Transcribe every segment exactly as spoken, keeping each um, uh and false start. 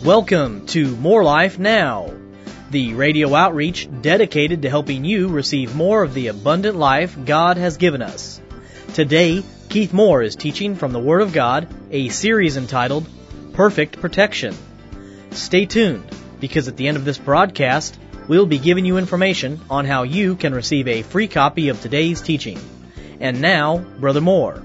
Welcome to More Life Now, the radio outreach dedicated to helping you receive more of the abundant life God has given us. Today, Keith Moore is teaching from the Word of God, a series entitled Perfect Protection. Stay tuned, because at the end of this broadcast, we'll be giving you information on how you can receive a free copy of today's teaching. And now, Brother Moore.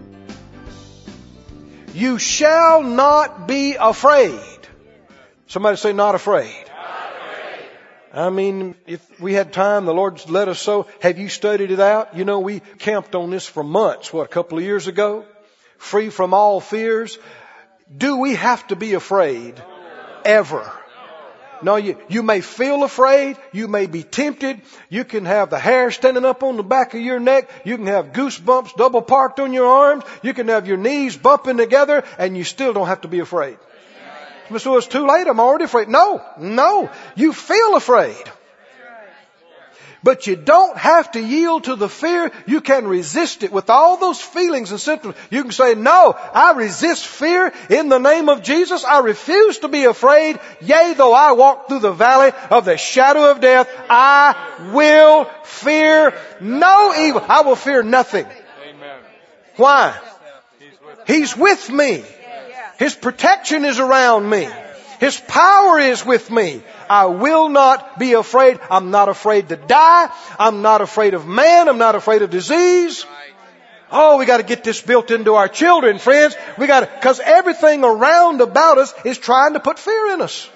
You shall not be afraid. Somebody say, not afraid. Not afraid. I mean, if we had time, the Lord's let us so. Have you studied it out? You know, we camped on this for months, what, a couple of years ago? Free from all fears. Do we have to be afraid? Ever? No, you, you may feel afraid. You may be tempted. You can have the hair standing up on the back of your neck. You can have goosebumps double parked on your arms. You can have your knees bumping together, and you still don't have to be afraid. So it's too late. I'm already afraid. No, no. You feel afraid. But you don't have to yield to the fear. You can resist it with all those feelings and symptoms. You can say, no, I resist fear in the name of Jesus. I refuse to be afraid. Yea, though I walk through the valley of the shadow of death, I will fear no evil. I will fear nothing. Amen. Why? He's with me. His protection is around me. His power is with me. I will not be afraid. I'm not afraid to die. I'm not afraid of man. I'm not afraid of disease. Oh, we got to get this built into our children, friends. We got to, because everything around about us is trying to put fear in us.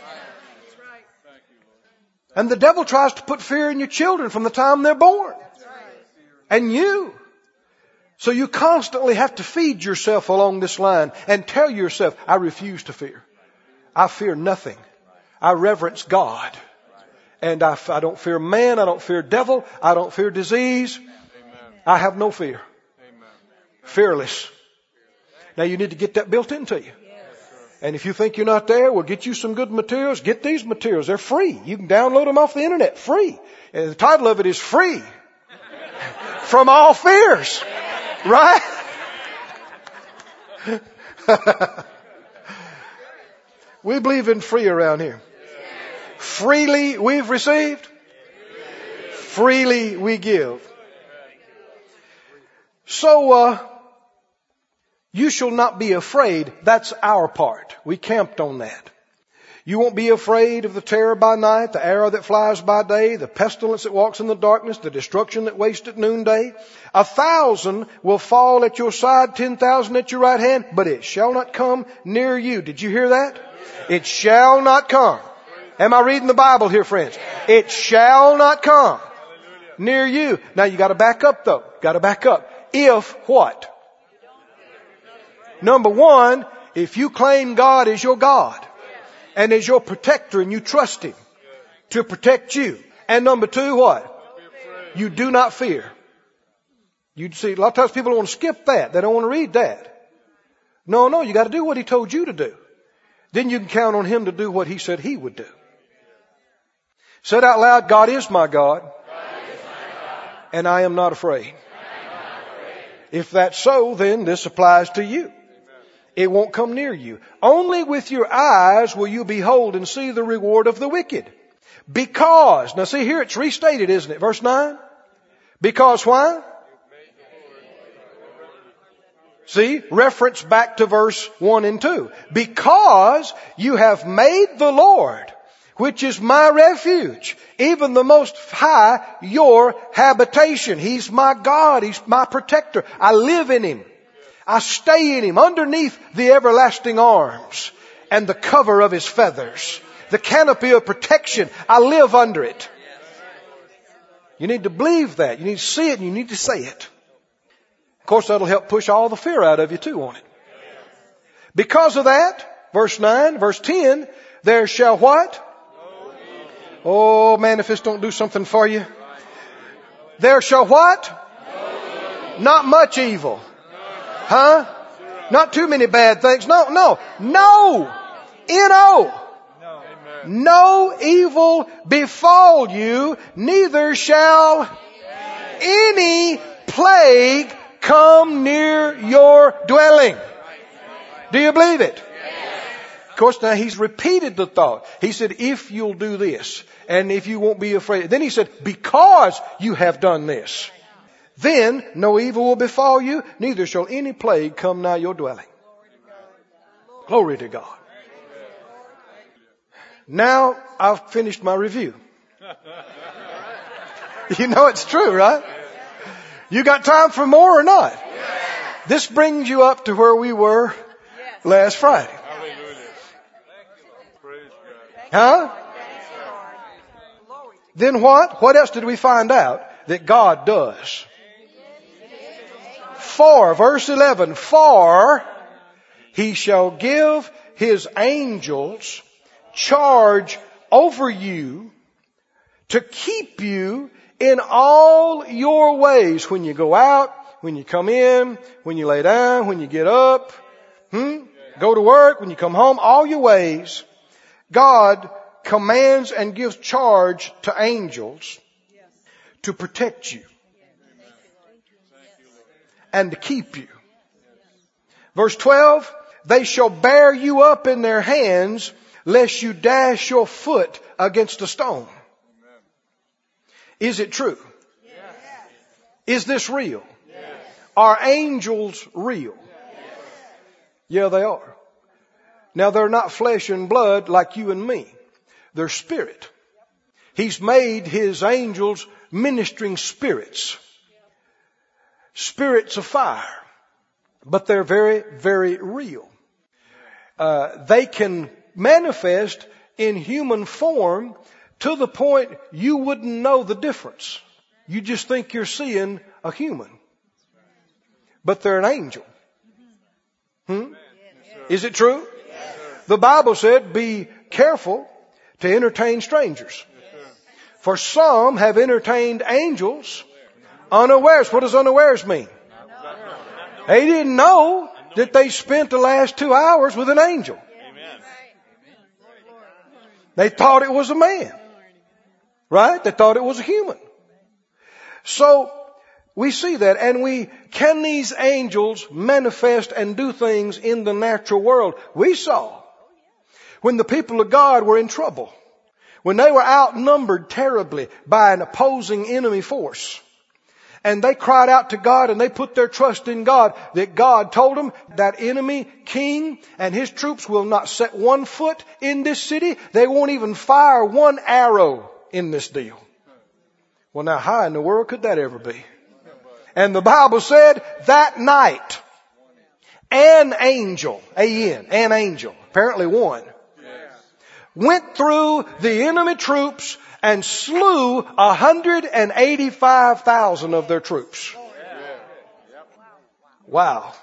And the devil tries to put fear in your children from the time they're born. And you. So you constantly have to feed yourself along this line and tell yourself, I refuse to fear. I fear nothing. I reverence God. And I, I don't fear man. I don't fear devil. I don't fear disease. I have no fear. Fearless. Now you need to get that built into you. And if you think you're not there, we'll get you some good materials. Get these materials. They're free. You can download them off the internet. Free. And the title of it is Free from All Fears. Right? We believe in free around here. Freely we've received. Freely we give. So, uh, you shall not be afraid. That's our part. We camped on that. You won't be afraid of the terror by night, the arrow that flies by day, the pestilence that walks in the darkness, the destruction that wastes at noonday. A thousand will fall at your side, ten thousand at your right hand, but it shall not come near you. Did you hear that? It shall not come. Am I reading the Bible here, friends? It shall not come near you. Now you got to back up though. Got to back up. If what? Number one, if you claim God as your God. And as your protector and you trust Him to protect you. And number two, what? You do not fear. You see, a lot of times people want to skip that. They don't want to read that. No, no, you got to do what He told you to do. Then you can count on Him to do what He said He would do. Said out loud, God is my God. And I am not afraid. If that's so, then this applies to you. It won't come near you. Only with your eyes will you behold and see the reward of the wicked. Because, now see here it's restated, isn't it? Verse nine. Because why? See, reference back to verse one and two. Because you have made the Lord, which is my refuge, even the Most High, your habitation. He's my God. He's my protector. I live in Him. I stay in Him underneath the everlasting arms and the cover of His feathers. The canopy of protection. I live under it. You need to believe that. You need to see it and you need to say it. Of course, that'll help push all the fear out of you too, won't it? Because of that, verse nine, verse ten, there shall what? Oh man, if this don't do something for you. There shall what? Not much evil. Huh? Not too many bad things. No, no, no. N O. No evil befall you, neither shall any plague come near your dwelling. Do you believe it? Of course, now he's repeated the thought. He said, if you'll do this, and if you won't be afraid. Then he said, because you have done this, then no evil will befall you, neither shall any plague come nigh your dwelling. Glory to God. Now I've finished my review. You know it's true, right? You got time for more or not? This brings you up to where we were last Friday. Huh? Then what? What else did we find out that God does? For, verse eleven, for he shall give his angels charge over you to keep you in all your ways. When you go out, when you come in, when you lay down, when you get up, hmm? go to work, when you come home, all your ways. God commands and gives charge to angels to protect you and to keep you. Verse twelve, they shall bear you up in their hands, lest you dash your foot against a stone. Is it true? Yes. Is this real? Yes. Are angels real? Yes. Yeah, they are. Now, they're not flesh and blood like you and me. They're spirit. He's made his angels ministering spirits. Spirits of fire. But they're very, very real. Uh, they can manifest in human form to the point you wouldn't know the difference. You just think you're seeing a human. But they're an angel. Hmm? Is it true? The Bible said, be careful to entertain strangers. For some have entertained angels unawares. What does unawares mean? They didn't know that they spent the last two hours with an angel. They thought it was a man. Right? They thought it was a human. So, we see that, and we, can these angels manifest and do things in the natural world? We saw when the people of God were in trouble, when they were outnumbered terribly by an opposing enemy force, and they cried out to God and they put their trust in God, that God told them that enemy king and his troops will not set one foot in this city. They won't even fire one arrow in this deal. Well, now, how in the world could that ever be? And the Bible said that night, an angel, A-N, an angel, apparently one, went through the enemy troops and slew one hundred eighty-five thousand of their troops. Wow.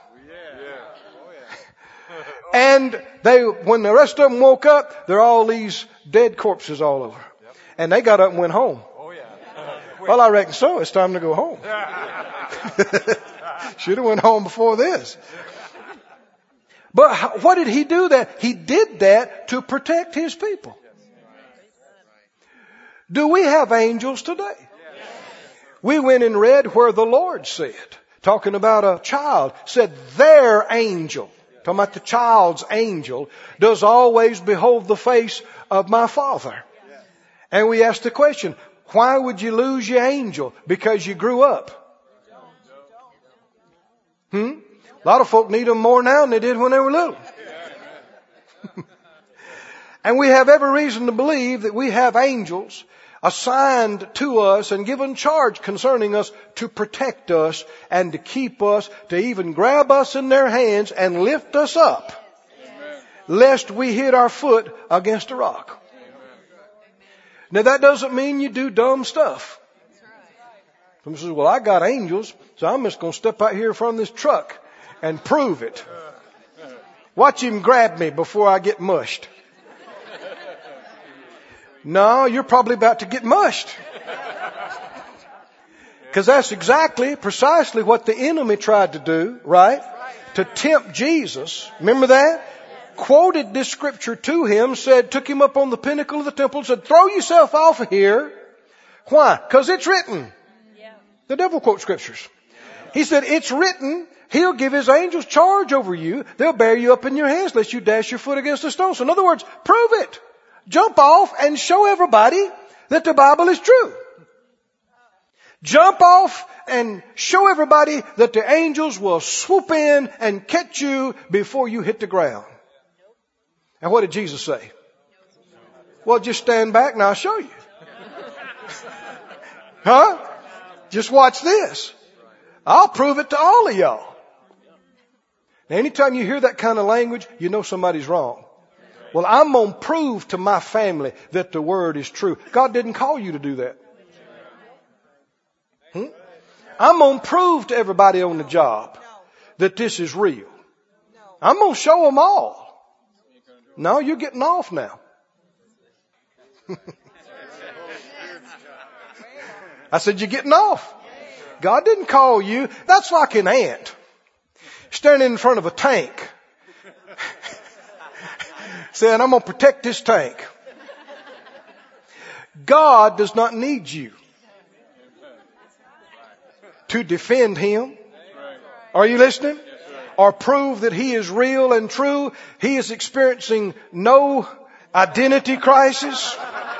And they, when the rest of them woke up, there are all these dead corpses all over. And they got up and went home. Well, I reckon so. It's time to go home. Should have went home before this. But what did he do that? He did that to protect his people. Do we have angels today? We went and read where the Lord said, talking about a child, said their angel, talking about the child's angel, does always behold the face of my Father. And we asked the question, why would you lose your angel? Because you grew up. Hmm? A lot of folk need them more now than they did when they were little. And we have every reason to believe that we have angels assigned to us and given charge concerning us to protect us and to keep us, to even grab us in their hands and lift us up, lest we hit our foot against a rock. Now, that doesn't mean you do dumb stuff. Someone says, well, I got angels, so I'm just going to step out here from this truck and prove it. Watch him grab me before I get mushed. No, you're probably about to get mushed. Because that's exactly, precisely what the enemy tried to do, right? To tempt Jesus. Remember that? Quoted this scripture to him, said, took him up on the pinnacle of the temple, said, throw yourself off of here. Why? Because it's written. The devil quotes scriptures. He said, it's written, He'll give His angels charge over you. They'll bear you up in your hands lest you dash your foot against a stone. So in other words, prove it. Jump off and show everybody that the Bible is true. Jump off and show everybody that the angels will swoop in and catch you before you hit the ground. And what did Jesus say? Well, just stand back and I'll show you. Huh? Just watch this. I'll prove it to all of y'all. Now, anytime you hear that kind of language, you know somebody's wrong. Well, I'm going to prove to my family that the Word is true. God didn't call you to do that. Hmm? I'm going to prove to everybody on the job that this is real. I'm going to show them all. No, you're getting off now. I said, you're getting off. God didn't call you. That's like an ant standing in front of a tank saying, I'm going to protect this tank. God does not need you to defend Him. Are you listening? Or prove that He is real and true. He is experiencing no identity crisis.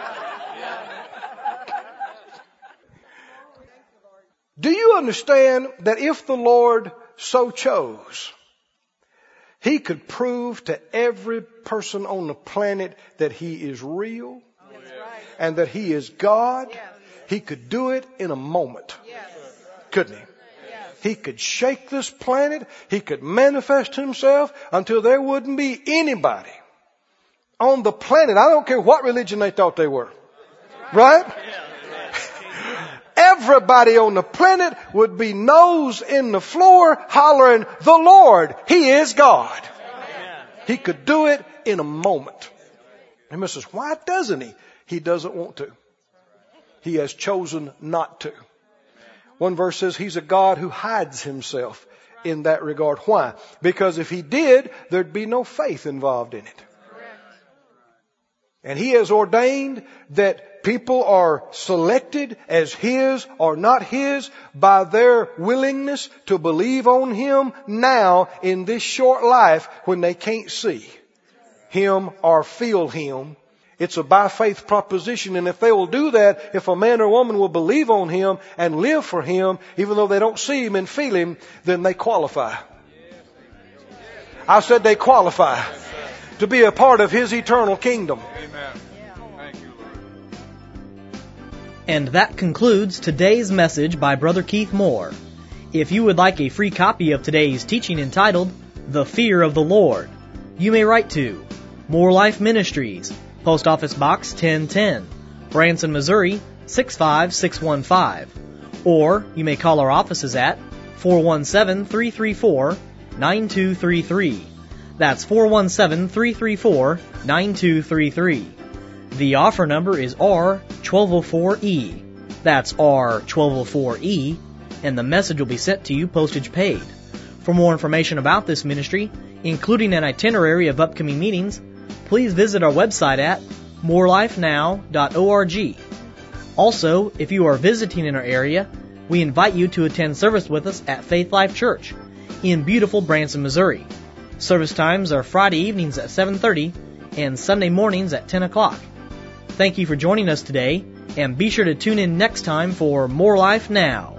Do you understand that if the Lord so chose, He could prove to every person on the planet that He is real and that He is God? He could do it in a moment. Couldn't He? He could shake this planet. He could manifest Himself until there wouldn't be anybody on the planet. I don't care what religion they thought they were. Right? Everybody on the planet would be nose in the floor hollering, the Lord, He is God. He could do it in a moment. And Missus Why doesn't He? He doesn't want to. He has chosen not to. One verse says He's a God who hides Himself in that regard. Why? Because if He did, there'd be no faith involved in it. And He has ordained that people are selected as His or not His by their willingness to believe on Him now in this short life when they can't see Him or feel Him. It's a by faith proposition, and if they will do that, if a man or woman will believe on Him and live for Him, even though they don't see Him and feel Him, then they qualify. I said they qualify to be a part of His eternal kingdom. Amen. Thank you, Lord. And that concludes today's message by Brother Keith Moore. If you would like a free copy of today's teaching entitled, The Fear of the Lord, you may write to More Life Ministries, Post Office Box ten ten, Branson, Missouri six five six one five. Or you may call our offices at four one seven, three three four, nine two three three. That's four one seven, three three four, nine two three three. The offer number is R twelve oh four E. That's R twelve oh four E, and the message will be sent to you postage paid. For more information about this ministry, including an itinerary of upcoming meetings, please visit our website at more life now dot org. Also, if you are visiting in our area, we invite you to attend service with us at Faith Life Church in beautiful Branson, Missouri. Service times are Friday evenings at seven thirty and Sunday mornings at ten o'clock. Thank you for joining us today, and be sure to tune in next time for More Life Now.